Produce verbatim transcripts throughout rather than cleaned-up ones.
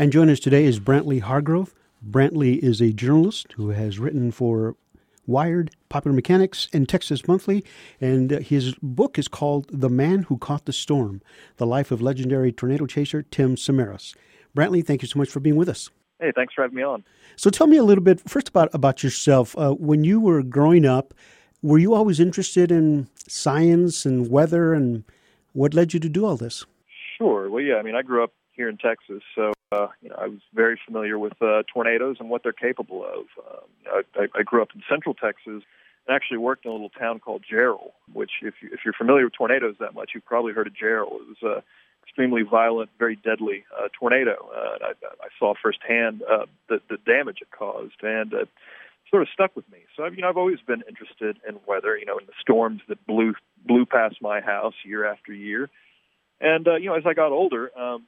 And joining us today is Brantley Hargrove. Brantley is a journalist who has written for Wired, Popular Mechanics, and Texas Monthly, and his book is called The Man Who Caught the Storm, The Life of Legendary Tornado Chaser Tim Samaras. Brantley, thank you so much for being with us. Hey, thanks for having me on. So tell me a little bit, first about, about yourself. Uh, when you were growing up, were you always interested in science and weather, and what led you to do all this? Sure. Well, yeah, I mean, I grew up here in Texas, so uh, you know, I was very familiar with uh, tornadoes and what they're capable of. Um, I, I grew up in Central Texas and actually worked in a little town called Jarrell, which, if, you, if you're familiar with tornadoes that much, you've probably heard of Jarrell. It was an extremely violent, very deadly uh, tornado. Uh, I, I saw firsthand uh, the, the damage it caused, and uh, sort of stuck with me. So, you know, I've always been interested in weather, you know, in the storms that blew blew past my house year after year. And, uh, you know, as I got older, um,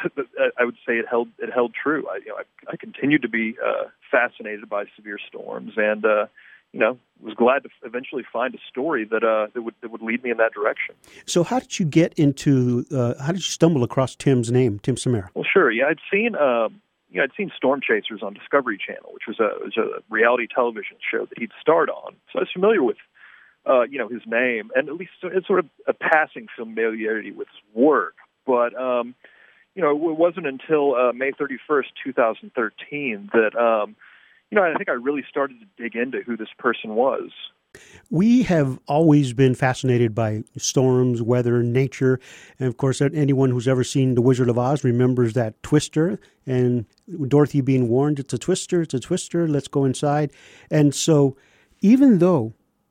I would say it held it held true. I, you know, I, I continued to be uh, fascinated by severe storms, and uh, you know, was glad to eventually find a story that uh, that would that would lead me in that direction. So, how did you get into? Uh, how did you stumble across Tim's name, Tim Samaras? Well, sure. Yeah, I'd seen um, you know, I'd seen Storm Chasers on Discovery Channel, which was a was a reality television show that he'd starred on. So I was familiar with uh, you know his name, and at least it's sort of a passing familiarity with his work, but. Um, You know, it wasn't until uh, May thirty-first, twenty thirteen that, um, you know, I think I really started to dig into who this person was. We have always been fascinated by storms, weather, nature. And, of course, anyone who's ever seen The Wizard of Oz remembers that twister and Dorothy being warned, it's a twister, it's a twister, let's go inside. And so even though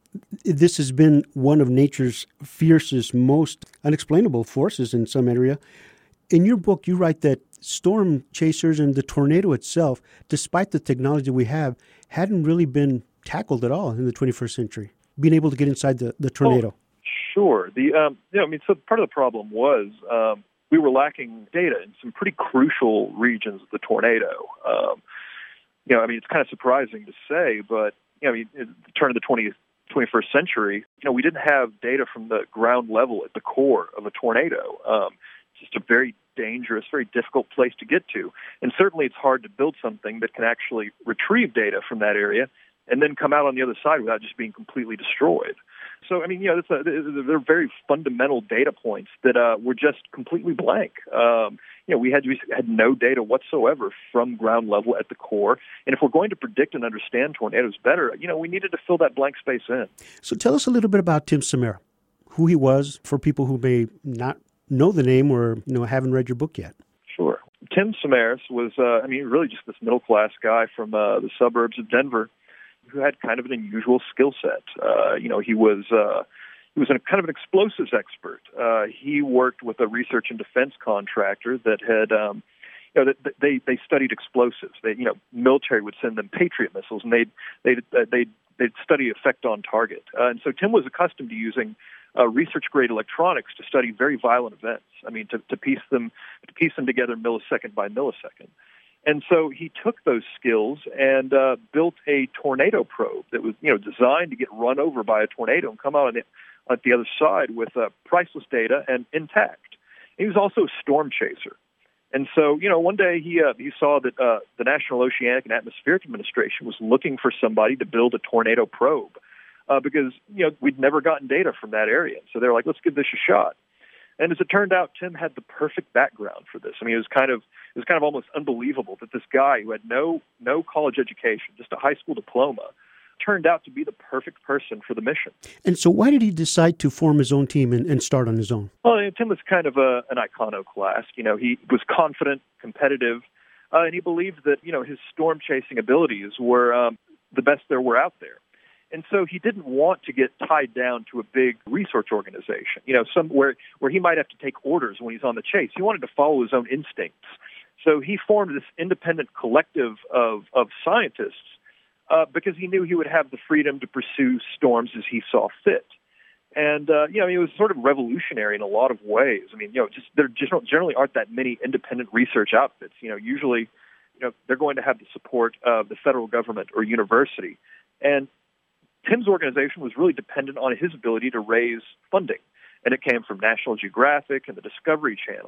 this has been one of nature's fiercest, most unexplainable forces in some area, in your book, you write that storm chasers and the tornado itself, despite the technology we have, hadn't really been tackled at all in the twenty-first century, being able to get inside the, the tornado. Oh, sure. The um, you know, I mean, so part of the problem was um, we were lacking data in some pretty crucial regions of the tornado. Um, you know, I mean, it's kind of surprising to say, but you know, I mean, at the turn of the twentieth, twenty-first century, you know, we didn't have data from the ground level at the core of a tornado. Um, just a very dangerous, very difficult place to get to. And certainly it's hard to build something that can actually retrieve data from that area and then come out on the other side without just being completely destroyed. So, I mean, you know, it's a, they're very fundamental data points that uh, were just completely blank. Um, you know, we had, we had no data whatsoever from ground level at the core. And if we're going to predict and understand tornadoes better, you know, we needed to fill that blank space in. So tell us a little bit about Tim Samaras, who he was for people who may not know the name or, you know, haven't read your book yet. Sure. Tim Samaras was, uh, I mean, really just this middle-class guy from uh, the suburbs of Denver who had kind of an unusual skill set. Uh, you know, he was uh, he was a kind of an explosives expert. Uh, he worked with a research and defense contractor that had, um, you know, that they they studied explosives. They, you know, military would send them Patriot missiles, and they'd they'd they'd, they'd study effect on target. Uh, and so Tim was accustomed to using Uh, research-grade electronics to study very violent events. I mean, to, to piece them to piece them together millisecond by millisecond. And so he took those skills and uh, built a tornado probe that was, you know, designed to get run over by a tornado and come out on the, on the other side with uh, priceless data and intact. He was also a storm chaser. And so, you know, one day he uh, he saw that uh, the National Oceanic and Atmospheric Administration was looking for somebody to build a tornado probe. Uh, because, you know, we'd never gotten data from that area. So they were like, let's give this a shot. And as it turned out, Tim had the perfect background for this. I mean, it was kind of it was kind of almost unbelievable that this guy who had no no college education, just a high school diploma, turned out to be the perfect person for the mission. And so why did he decide to form his own team and, and start on his own? Well, you know, Tim was kind of a, an iconoclast. You know, he was confident, competitive, uh, and he believed that, you know, his storm chasing abilities were um, the best there were out there. And so he didn't want to get tied down to a big research organization, you know, somewhere where he might have to take orders when he's on the chase. He wanted to follow his own instincts. So he formed this independent collective of, of scientists uh, because he knew he would have the freedom to pursue storms as he saw fit. And, uh, you know, it was sort of revolutionary in a lot of ways. I mean, you know, just there just generally aren't that many independent research outfits. You know, usually, you know, they're going to have the support of the federal government or university. And Tim's organization was really dependent on his ability to raise funding, and it came from National Geographic and the Discovery Channel.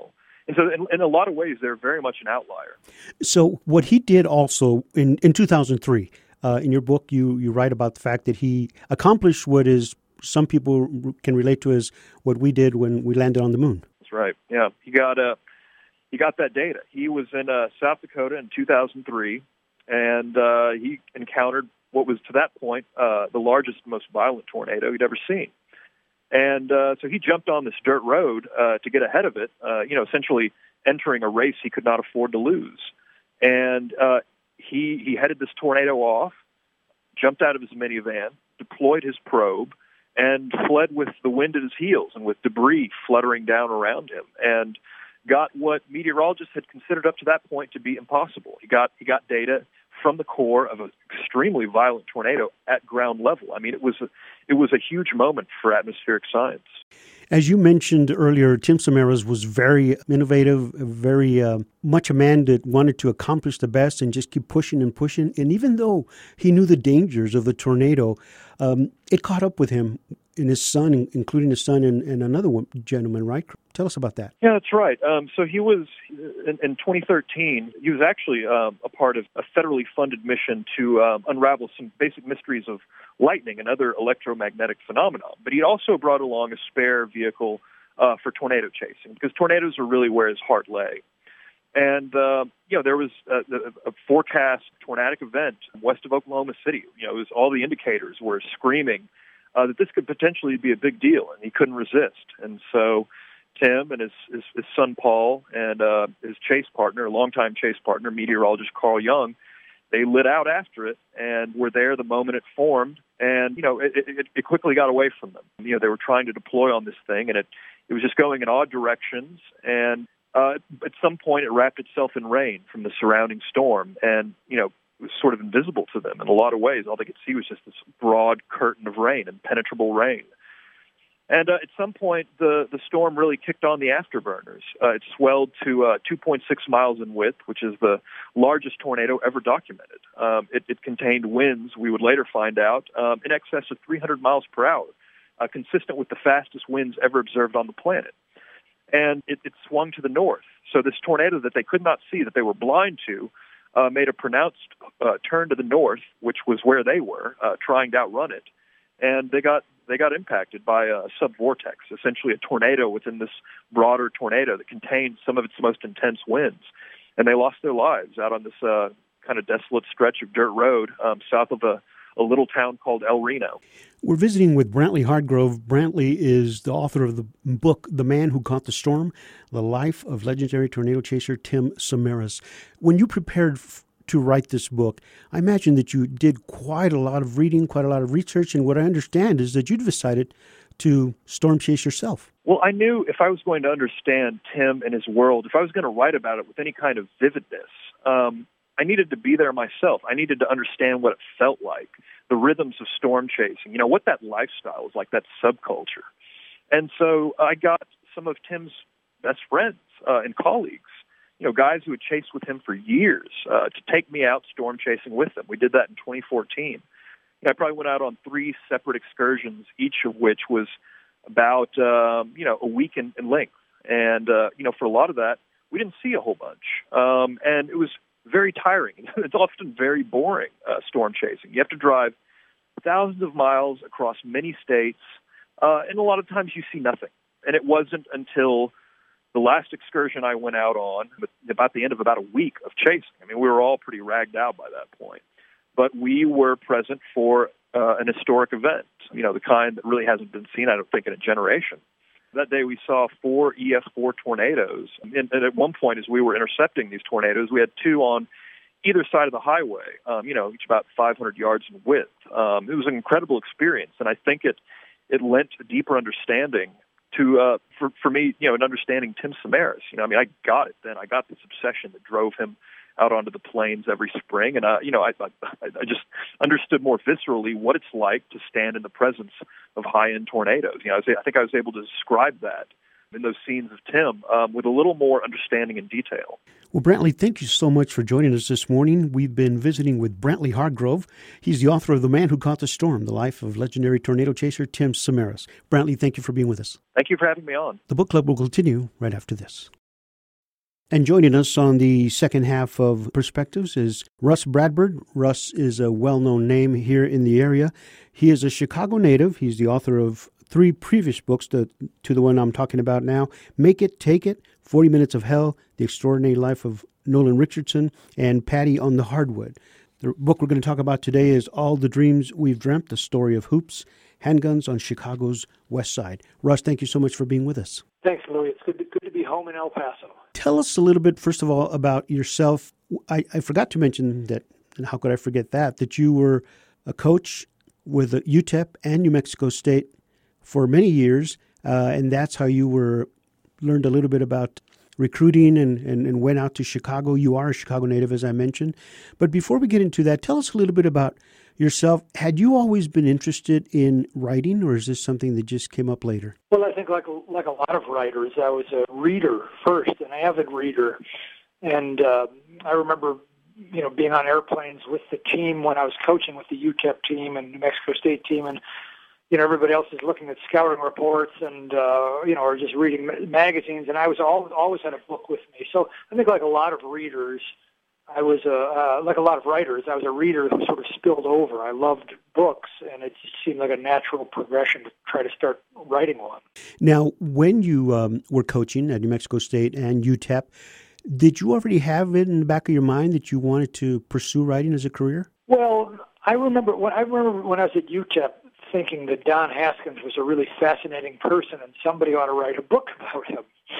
And so in, in a lot of ways, they're very much an outlier. So what he did also in, in two thousand three, uh, in your book, you, you write about the fact that he accomplished what is some people can relate to as what we did when we landed on the moon. That's right. Yeah, he got uh, he got that data. He was in uh, South Dakota in two thousand three, and uh, he encountered what was to that point uh, the largest, most violent tornado he'd ever seen. And uh, so he jumped on this dirt road uh, to get ahead of it, uh, you know, essentially entering a race he could not afford to lose. And uh, he he headed this tornado off, jumped out of his minivan, deployed his probe, and fled with the wind at his heels and with debris fluttering down around him, and got what meteorologists had considered up to that point to be impossible. He got he got data from the core of an extremely violent tornado at ground level. I mean, it was a, it was a huge moment for atmospheric science. As you mentioned earlier, Tim Samaras was very innovative, very uh, much a man that wanted to accomplish the best and just keep pushing and pushing. And even though he knew the dangers of the tornado, um, it caught up with him and his son, including his son and, and another one, gentleman, right? Tell us about that. Yeah, that's right. Um, so he was, in, in twenty thirteen, he was actually um, a part of a federally funded mission to um, unravel some basic mysteries of lightning and other electromagnetic phenomena. But he also brought along a spare vehicle uh, for tornado chasing, because tornadoes are really where his heart lay. And, uh, you know, there was a, a forecast tornadic event west of Oklahoma City. You know, it was, all the indicators were screaming uh, that this could potentially be a big deal, and he couldn't resist. And so Tim and his, his, his son Paul and uh, his chase partner, longtime chase partner, meteorologist Carl Young, they lit out after it and were there the moment it formed. And, you know, it, it, it quickly got away from them. You know, they were trying to deploy on this thing, and it, it was just going in odd directions. And uh, at some point, it wrapped itself in rain from the surrounding storm. And, you know, it was sort of invisible to them in a lot of ways. All they could see was just this broad curtain of rain, impenetrable rain. And uh, at some point, the, the storm really kicked on the afterburners. Uh, it swelled to uh, two point six miles in width, which is the largest tornado ever documented. Um, it, it contained winds, we would later find out, um, in excess of three hundred miles per hour, uh, consistent with the fastest winds ever observed on the planet. And it, it swung to the north. So this tornado that they could not see, that they were blind to, uh, made a pronounced uh, turn to the north, which was where they were, uh, trying to outrun it. And they got they got impacted by a subvortex, essentially a tornado within this broader tornado that contained some of its most intense winds. And they lost their lives out on this uh, kind of desolate stretch of dirt road um, south of a, a little town called El Reno. We're visiting with Brantley Hargrove. Brantley is the author of the book, The Man Who Caught the Storm, The Life of Legendary Tornado Chaser Tim Samaras. When you prepared f- to write this book, I imagine that you did quite a lot of reading, quite a lot of research, and what I understand is that you decided to storm chase yourself. Well, I knew if I was going to understand Tim and his world, if I was going to write about it with any kind of vividness, um, I needed to be there myself. I needed to understand what it felt like, the rhythms of storm chasing, you know, what that lifestyle was like, that subculture. And so I got some of Tim's best friends uh, and colleagues, you know, guys who had chased with him for years, uh, to take me out storm chasing with them. We did that in twenty fourteen. You know, I probably went out on three separate excursions, each of which was about, um, you know, a week in, in length. And, uh, you know, for a lot of that, we didn't see a whole bunch. Um, and it was very tiring. It's often very boring, uh, storm chasing. You have to drive thousands of miles across many states, uh, and a lot of times you see nothing. And it wasn't until the last excursion I went out on, about the end of about a week of chasing. I mean, we were all pretty ragged out by that point. But we were present for uh, an historic event, you know, the kind that really hasn't been seen, I don't think, in a generation. That day we saw four E F four tornadoes. And, and at one point, as we were intercepting these tornadoes, we had two on either side of the highway, um, you know, each about five hundred yards in width. Um, it was an incredible experience, and I think it, it lent a deeper understanding to, uh, for, for me, you know, an understanding Tim Samaras. You know, I mean, I got it then. I got this obsession that drove him out onto the plains every spring. And, uh, you know, I, I, I just understood more viscerally what it's like to stand in the presence of high-end tornadoes. You know, I, was, I think I was able to describe that in those scenes of Tim um, with a little more understanding and detail. Well, Brantley, thank you so much for joining us this morning. We've been visiting with Brantley Hargrove. He's the author of The Man Who Caught the Storm, The Life of Legendary Tornado Chaser Tim Samaras. Brantley, thank you for being with us. Thank you for having me on. The book club will continue right after this. And joining us on the second half of Perspectives is Russ Bradford. Russ is a well-known name here in the area. He is a Chicago native. He's the author of three previous books to, to the one I'm talking about now, Make It, Take It, forty Minutes of Hell, The Extraordinary Life of Nolan Richardson, and Patty on the Hardwood. The book we're going to talk about today is All the Dreams We've Dreamt, the story of hoops, handguns on Chicago's West Side. Russ, thank you so much for being with us. Thanks, Louis. It's good to, good to be home in El Paso. Tell us a little bit, first of all, about yourself. I, I forgot to mention that, and how could I forget that, that you were a coach with U T E P and New Mexico State for many years, uh, and that's how you were learned a little bit about recruiting and, and, and went out to Chicago. You are a Chicago native, as I mentioned. But before we get into that, tell us a little bit about yourself. Had you always been interested in writing, or is this something that just came up later? Well, I think like a, like a lot of writers, I was a reader first, an avid reader. And uh, I remember, you know, being on airplanes with the team when I was coaching with the U T E P team and New Mexico State team, and you know, everybody else is looking at scouting reports and, uh, you know, or just reading ma- magazines, and I was always, always had a book with me. So I think like a lot of readers, I was, a, uh, like a lot of writers, I was a reader who sort of spilled over. I loved books, and it just seemed like a natural progression to try to start writing one. Now, when you um, were coaching at New Mexico State and U T E P, did you already have it in the back of your mind that you wanted to pursue writing as a career? Well, I remember when I remember when I was at U T E P, thinking that Don Haskins was a really fascinating person and somebody ought to write a book about him.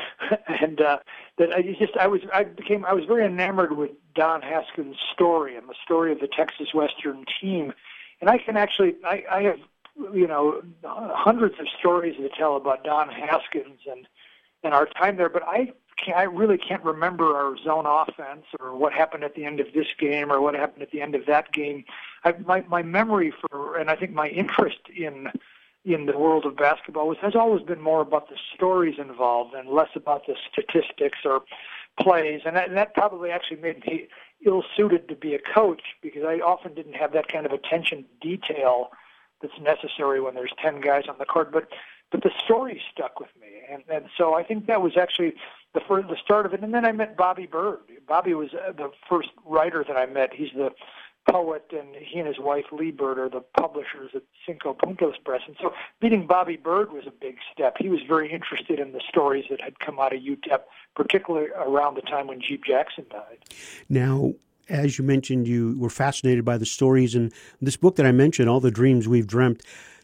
and uh, that I just I was I became I was very enamored with Don Haskins' story and the story of the Texas Western team. And I can actually I, I have you know hundreds of stories to tell about Don Haskins and and our time there, but I can't, I really can't remember our zone offense or what happened at the end of this game or what happened at the end of that game. I, my my memory for, and I think my interest in in the world of basketball was, has always been more about the stories involved and less about the statistics or plays. And that, and that probably actually made me ill-suited to be a coach, because I often didn't have that kind of attention to detail that's necessary when there's ten guys on the court. But but the story stuck with me, and and so I think that was actually the first, the start of it. And then I met Bobby Bird. Bobby was the first writer that I met. He's the poet, and he and his wife Lee Bird are the publishers at Cinco Puntos Press. And so meeting Bobby Bird was a big step. He was very interested in the stories that had come out of U T E P, particularly around the time when Jeep Jackson died. Now, as you mentioned, you were fascinated by the stories, and this book that I mentioned, All the Dreams We've Dreamt,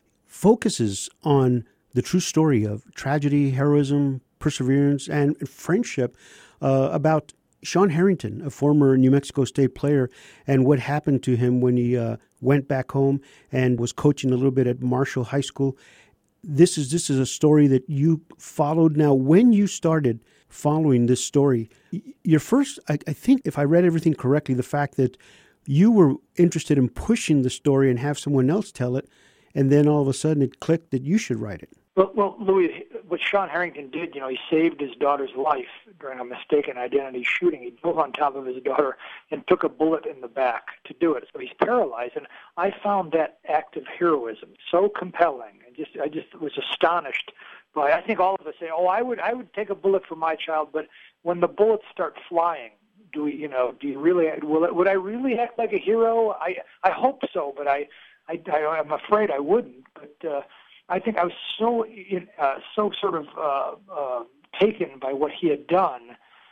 focuses on the true story of tragedy, heroism, perseverance, and friendship uh, about Sean Harrington, a former New Mexico State player, and what happened to him when he uh, went back home and was coaching a little bit at Marshall High School. This is this is a story that you followed. Now, when you started following this story, your first, I, I think, if I read everything correctly, the fact that you were interested in pushing the story and have someone else tell it, and then all of a sudden it clicked that you should write it. Well, well, Louis, what Sean Harrington did, you know, he saved his daughter's life during a mistaken identity shooting. He drove on top of his daughter and took a bullet in the back to do it. So he's paralyzed, and I found that act of heroism so compelling, and just I just was astonished by. I think all of us say, "Oh, I would, I would take a bullet for my child," but when the bullets start flying, do we, you know, do you really? Will it, would I really act like a hero? I, I hope so, but I, I, I I'm afraid I wouldn't. But uh, I think I was so uh, so sort of uh, uh, taken by what he had done,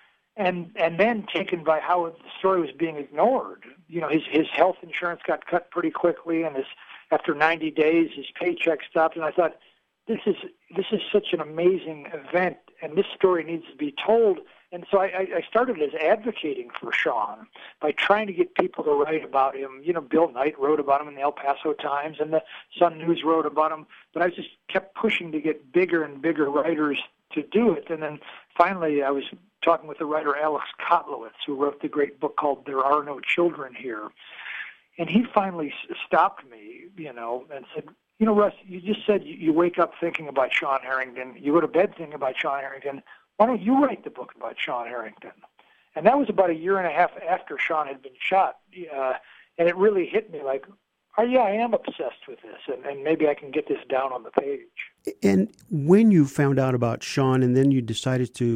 and and then taken by how the story was being ignored. You know, his his health insurance got cut pretty quickly, and his after ninety days, his paycheck stopped. And I thought, this is this is such an amazing event, and this story needs to be told. And so I, I started as advocating for Sean by trying to get people to write about him. You know, Bill Knight wrote about him in the El Paso Times, and the Sun News wrote about him. But I just kept pushing to get bigger and bigger writers to do it. And then finally I was talking with the writer Alex Kotlowitz, who wrote the great book called There Are No Children Here. And he finally stopped me, you know, and said, you know, Russ, you just said you, you wake up thinking about Sean Harrington. You go to bed thinking about Sean Harrington. Why don't you write the book about Sean Harrington? And that was about a year and a half after Sean had been shot. Uh, and it really hit me like, oh, yeah, I am obsessed with this, and, and maybe I can get this down on the page. And when you found out about Sean and then you decided to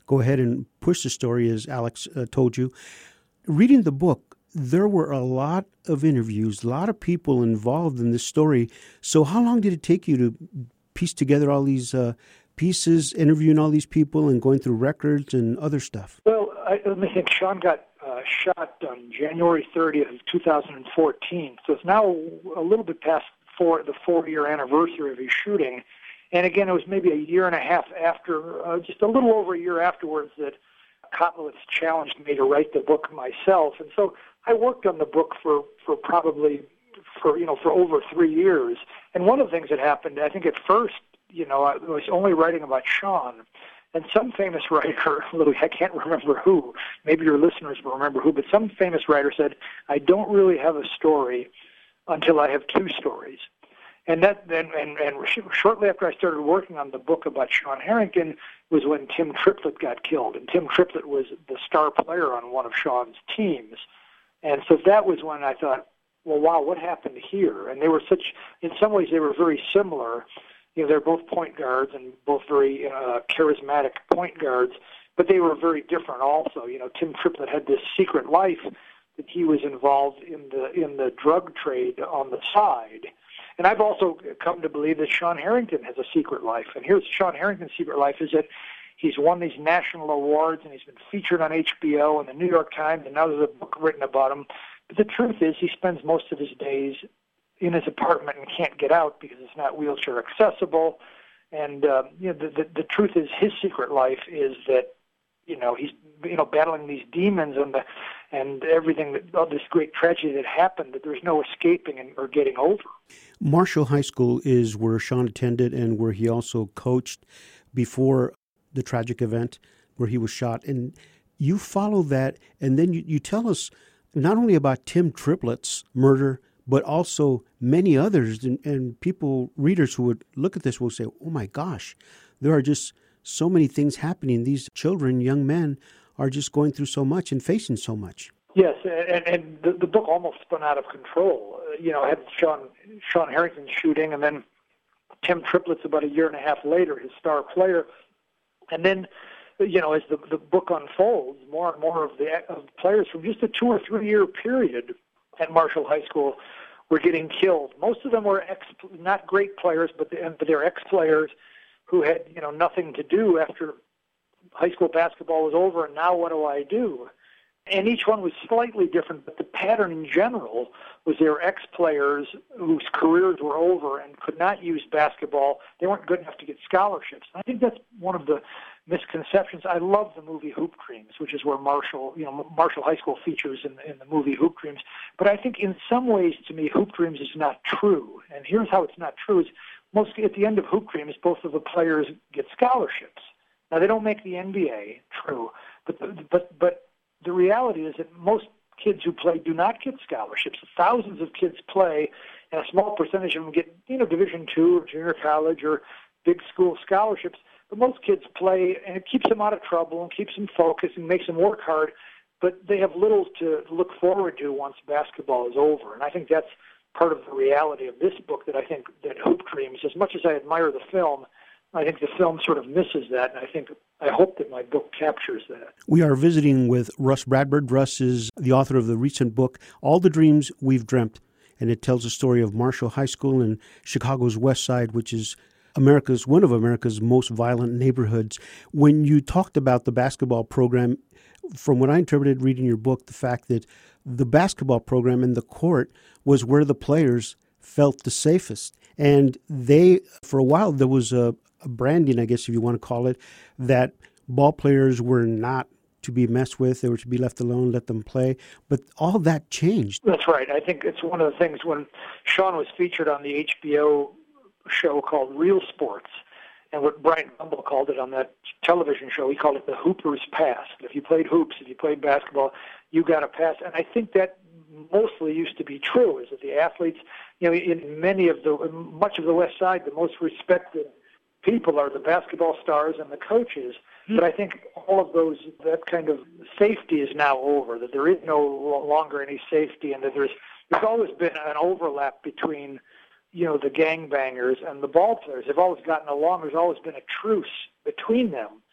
go ahead and push the story, as Alex uh, told you. Reading the book, there were a lot of interviews, a lot of people involved in this story. So how long did it take you to piece together all these uh, pieces, interviewing all these people and going through records and other stuff? Well, I, let me think. Sean got uh, shot on January thirtieth of two thousand fourteen. So it's now a little bit past four, the four-year anniversary of his shooting. And again, it was maybe a year and a half after, uh, just a little over a year afterwards, that Kotlowitz challenged me to write the book myself. And so I worked on the book for, for probably, for, you know, for over three years. And one of the things that happened, I think at first, you know, I was only writing about Sean. And some famous writer, I can't remember who, maybe your listeners will remember who, but some famous writer said, I don't really have a story until I have two stories. And that then, and, and shortly after I started working on the book about Sean Harrington was when Tim Triplett got killed. And Tim Triplett was the star player on one of Sean's teams. And so that was when I thought, well, wow, what happened here? And they were such, in some ways, they were very similar. You know, they're both point guards and both very uh, charismatic point guards, but they were very different also. You know, Tim Triplett had this secret life that he was involved in the in the drug trade on the side. And I've also come to believe that Sean Harrington has a secret life. And here's Sean Harrington's secret life is that he's won these national awards and he's been featured on H B O and the New York Times, and now there's a book written about him. But the truth is he spends most of his days in his apartment and can't get out because it's not wheelchair accessible. And uh, you know, the, the the truth is his secret life is that, you know, he's you know battling these demons and the and everything that all this great tragedy that happened that there's no escaping and, or getting over. Marshall High School is where Sean attended and where he also coached before the tragic event where he was shot. And you follow that, and then you, you tell us not only about Tim Triplett's murder, but also many others, and, and people, readers who would look at this will say, oh my gosh, there are just so many things happening. These children, young men, are just going through so much and facing so much. Yes, and, and the, the book almost spun out of control. Uh, you know, had Sean, Sean Harrington shooting, and then Tim Triplett's about a year and a half later, his star player. And then, you know, as the, the book unfolds, more and more of the of players from just a two or three year period at Marshall High School were getting killed. Most of them were ex, not great players, but, the, but they're ex-players who had, you know, nothing to do after high school basketball was over, and now what do I do? And each one was slightly different, but the pattern in general was they were ex-players whose careers were over and could not use basketball. They weren't good enough to get scholarships. And I think that's one of the misconceptions. I love the movie Hoop Dreams, which is where Marshall, you know, Marshall High School features in, in the movie Hoop Dreams. But I think in some ways, to me, Hoop Dreams is not true. And here's how it's not true: is most at the end of Hoop Dreams, both of the players get scholarships. Now they don't make the N B A, true, but but but the reality is that most kids who play do not get scholarships. Thousands of kids play, and a small percentage of them get, you know, Division two or junior college or big school scholarships. But most kids play, and it keeps them out of trouble and keeps them focused and makes them work hard. But they have little to look forward to once basketball is over. And I think that's part of the reality of this book. That I think that Hoop Dreams, as much as I admire the film, I think the film sort of misses that, and I think I hope that my book captures that. We are visiting with Russ Bradford. Russ is the author of the recent book, All the Dreams We've Dreamt, and it tells the story of Marshall High School in Chicago's West Side, which is America's one of America's most violent neighborhoods. When you talked about the basketball program, from what I interpreted reading your book, the fact that the basketball program in the court was where the players felt the safest. And they, for a while, there was a branding, I guess if you want to call it, that ball players were not to be messed with. They were to be left alone, let them play. But all that changed. That's right. I think it's one of the things when Sean was featured on the H B O show called Real Sports, and what Brian Gumbel called it on that television show, he called it the Hooper's Pass. If you played hoops, if you played basketball, you got a pass. And I think that mostly used to be true, is that the athletes, you know, in many of the, much of the West Side, the most respected people are the basketball stars and the coaches. But I think all of those, that kind of safety is now over, that there is no longer any safety, and that there's there's always been an overlap between, you know, the gangbangers and the ball players. They've always gotten along. There's always been a truce between them.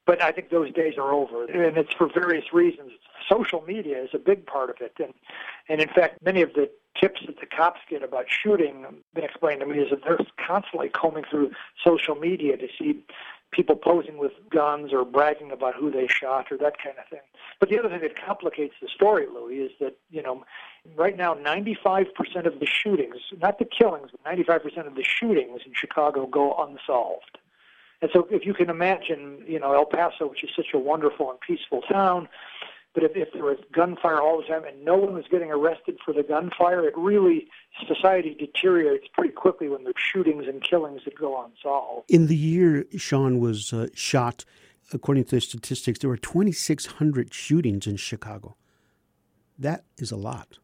But I think those days are over, and it's for various reasons. Social media is a big part of it, and and in fact, many of the tips that the cops get about shooting, been explained to me, is that they're constantly combing through social media to see people posing with guns or bragging about who they shot or that kind of thing. But the other thing that complicates the story, Louis, is that, you know, right now ninety-five percent of the shootings, not the killings, but ninety-five percent of the shootings in Chicago go unsolved. And so if you can imagine, you know, El Paso, which is such a wonderful and peaceful town, but if, if there was gunfire all the time and no one was getting arrested for the gunfire, it really, society deteriorates pretty quickly when there's shootings and killings that go unsolved. In the year Sean was uh, shot, according to the statistics, there were twenty-six hundred shootings in Chicago. That is a lot.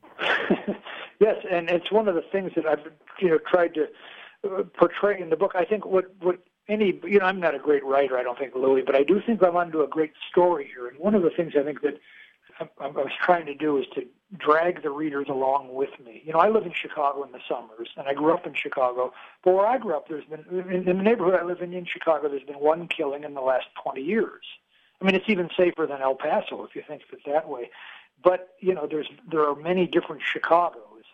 Yes, and it's one of the things that I've, you know, tried to uh, portray in the book. I think what, what any, you know, I'm not a great writer, I don't think, Louis, but I do think I'm onto a great story here. And one of the things I think that I, I was trying to do is to drag the readers along with me. You know, I live in Chicago in the summers, and I grew up in Chicago. But where I grew up, there's been, in, in the neighborhood I live in in Chicago, there's been one killing in the last twenty years. I mean, it's even safer than El Paso, if you think of it that way. But, you know, there's there are many different Chicagos.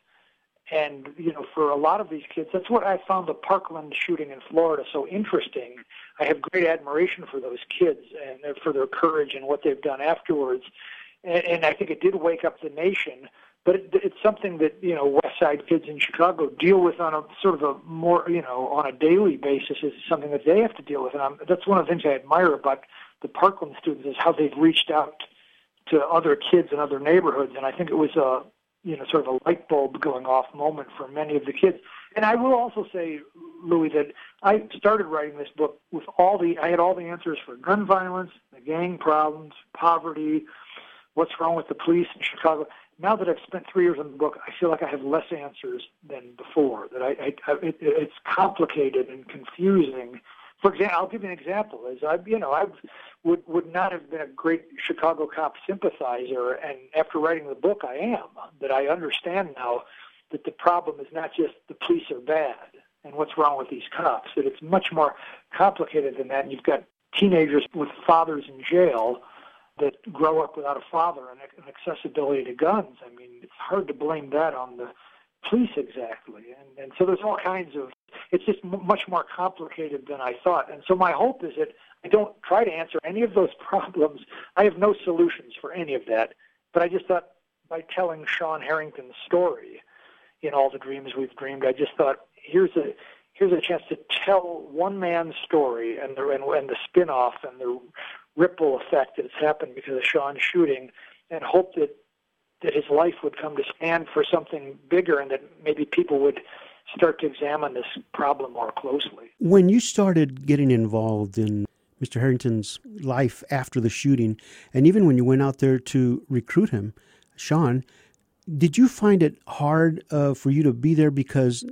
And, you know, for a lot of these kids, that's what I found the Parkland shooting in Florida so interesting. I have great admiration for those kids and for their courage and what they've done afterwards. And, and I think it did wake up the nation. But it, it's something that, you know, West Side kids in Chicago deal with on a sort of a more, you know, on a daily basis. Is something that they have to deal with. And I'm, that's one of the things I admire about the Parkland students is how they've reached out to other kids in other neighborhoods. And I think it was a, you know, sort of a light bulb going off moment for many of the kids. And I will also say, Louis, that I started writing this book with all the, I had all the answers for gun violence, the gang problems, poverty, what's wrong with the police in Chicago. Now that I've spent three years on the book, I feel like I have less answers than before, that I, I, I it, it's complicated and confusing. For example, I'll give you an example. Is I, you know, I would would not have been a great Chicago cop sympathizer, and after writing the book, I am. That I understand now that the problem is not just the police are bad and what's wrong with these cops. That it's much more complicated than that. And you've got teenagers with fathers in jail that grow up without a father and an accessibility to guns. I mean, it's hard to blame that on the police exactly. And, and so there's all kinds of, it's just m- much more complicated than I thought. And so my hope is that I don't try to answer any of those problems. I have no solutions for any of that. But I just thought by telling Sean Harrington's story in All the Dreams We've Dreamed, I just thought, here's a here's a chance to tell one man's story and the, and, and the spin-off and the ripple effect that's happened because of Sean's shooting, and hope that that his life would come to stand for something bigger and that maybe people would start to examine this problem more closely. When you started getting involved in Mister Harrington's life after the shooting, and even when you went out there to recruit him, Sean, did you find it hard uh, for you to be there because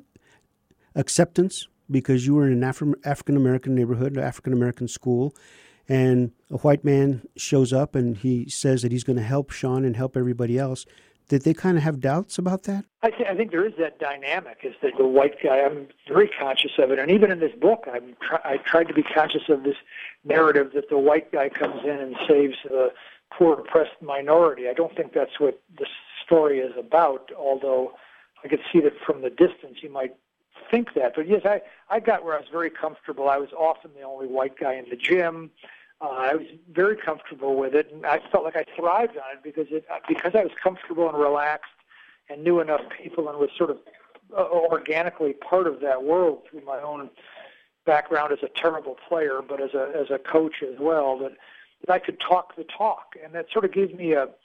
acceptance, because you were in an Afri- African-American neighborhood, African-American school, and a white man shows up and he says that he's going to help Sean and help everybody else? Did they kind of have doubts about that? I, th- I think there is that dynamic, is that the white guy, I'm very conscious of it. And even in this book, I'm try- I tried to be conscious of this narrative that the white guy comes in and saves the poor, oppressed minority. I don't think that's what the story is about, although I could see that from the distance you might think that. But yes, I, I got where I was very comfortable. I was often the only white guy in the gym. Uh, I was very comfortable with it, and I felt like I thrived on it because it because I was comfortable and relaxed and knew enough people and was sort of uh, organically part of that world through my own background as a terrible player, but as a as a coach as well, that, that I could talk the talk, and that sort of gave me a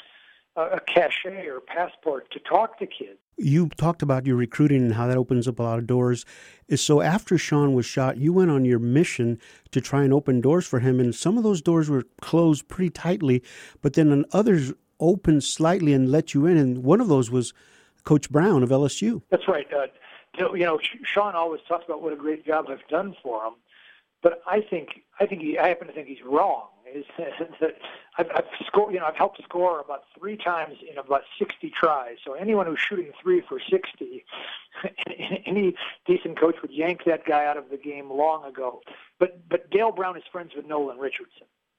a cachet or passport to talk to kids. You talked about your recruiting and how that opens up a lot of doors. So after Sean was shot, you went on your mission to try and open doors for him, and some of those doors were closed pretty tightly, but then others opened slightly and let you in, and one of those was Coach Brown of L S U. That's right. Uh, you know, Sean always talks about what a great job I've done for him, but I think I think he, I happen to think he's wrong. Is that I've, I've scored, you know, I've helped score about three times in about sixty tries. So anyone who's shooting three for sixty, any decent coach would yank that guy out of the game long ago. But but Dale Brown is friends with Nolan Richardson,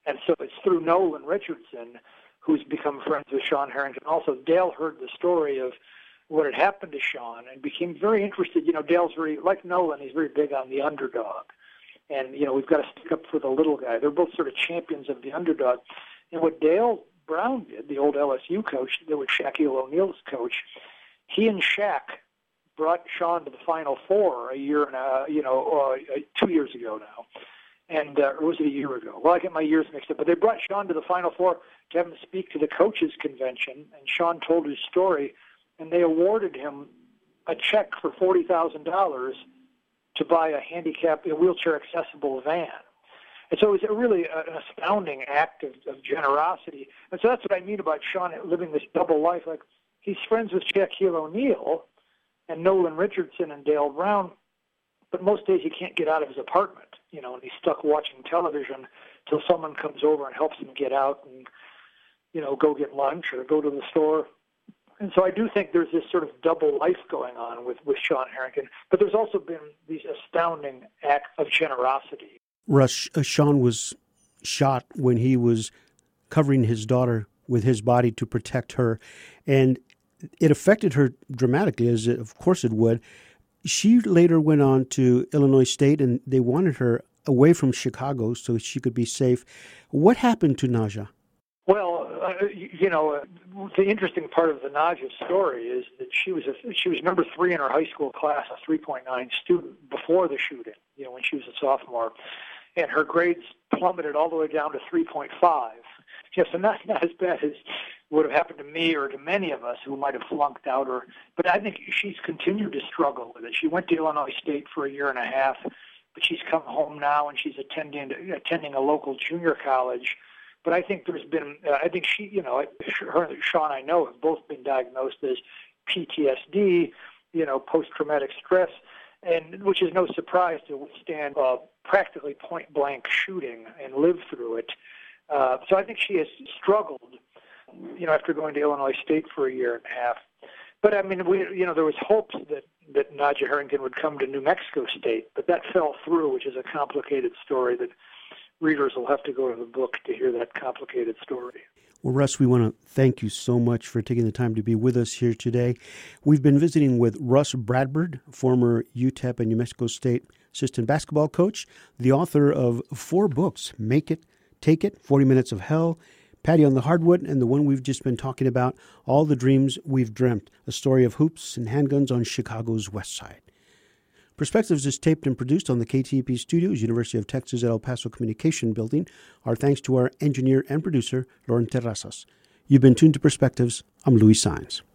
And so it's through Nolan Richardson, who's become friends with Sean Harrington. Also, Dale heard the story of what had happened to Sean and became very interested. You know, Dale's very, like Nolan, he's very big on the underdog. And, you know, we've got to stick up for the little guy. They're both sort of champions of the underdog. And what Dale Brown did, the old L S U coach, that was Shaquille O'Neal's coach, he and Shaq brought Sean to the Final Four a year and a, you know, uh, two years ago now. And, uh, or was it a year ago? Well, I get my years mixed up. But they brought Sean to the Final Four to have him speak to the coaches' convention. And Sean told his story, and they awarded him a check for forty thousand dollars to buy a handicap, a wheelchair-accessible van. And so it was a really uh, an astounding act of, of generosity. And so that's what I mean about Sean living this double life. Like, he's friends with Shaquille O'Neal and Nolan Richardson and Dale Brown, but most days he can't get out of his apartment, you know, and he's stuck watching television till someone comes over and helps him get out and, you know, go get lunch or go to the store. And so I do think there's this sort of double life going on with, with Sean Harrington, but there's also been these astounding acts of generosity. Russ, uh, Sean was shot when he was covering his daughter with his body to protect her, and it affected her dramatically, as it, of course it would. She later went on to Illinois State, and they wanted her away from Chicago so she could be safe. What happened to Naja? Well, uh, you know, uh, the interesting part of the Naja story is that she was a, she was number three in her high school class, a three point nine student before the shooting, you know, when she was a sophomore. And her grades plummeted all the way down to three point five. Yes, and not, not as bad as would have happened to me or to many of us who might have flunked out. Or, but I think she's continued to struggle with it. She went to Illinois State for a year and a half, but she's come home now and she's attending attending a local junior college. But I think there's been, uh, I think she, you know, her and Sean, I know, have both been diagnosed as P T S D, you know, post-traumatic stress, and which is no surprise to withstand a practically point-blank shooting and live through it. Uh, so I think she has struggled, you know, after going to Illinois State for a year and a half. But, I mean, we, you know, there was hopes that, that Naja Harrington would come to New Mexico State, but that fell through, which is a complicated story that readers will have to go to the book to hear that complicated story. Well, Russ, we want to thank you so much for taking the time to be with us here today. We've been visiting with Russ Bradford, former U T E P and New Mexico State assistant basketball coach, the author of four books, Make It, Take It, forty minutes of Hell, Patty on the Hardwood, and the one we've just been talking about, All the Dreams We've Dreamt, a story of hoops and handguns on Chicago's West Side. Perspectives is taped and produced on the K T E P studios, University of Texas at El Paso Communication Building. Our thanks to our engineer and producer, Lauren Terrazas. You've been tuned to Perspectives. I'm Luis Saenz.